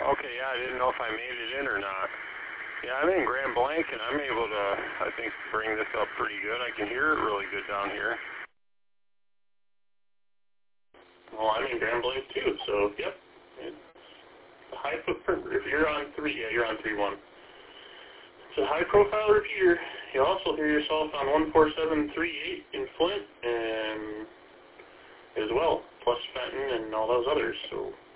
Okay, yeah, I didn't know if I made it in or not. Yeah, I'm in Grand Blanc, and I'm able to, I think, bring this up pretty good. I can hear it really good down here. Well, I'm in Grand Blanc, too, so, yep. It's a high footprint. If you're on 3, yeah, you're on 3.1. It's a high-profile repeater. You'll also hear yourself on 14738 in Flint, and as well, plus Fenton and all those others, so...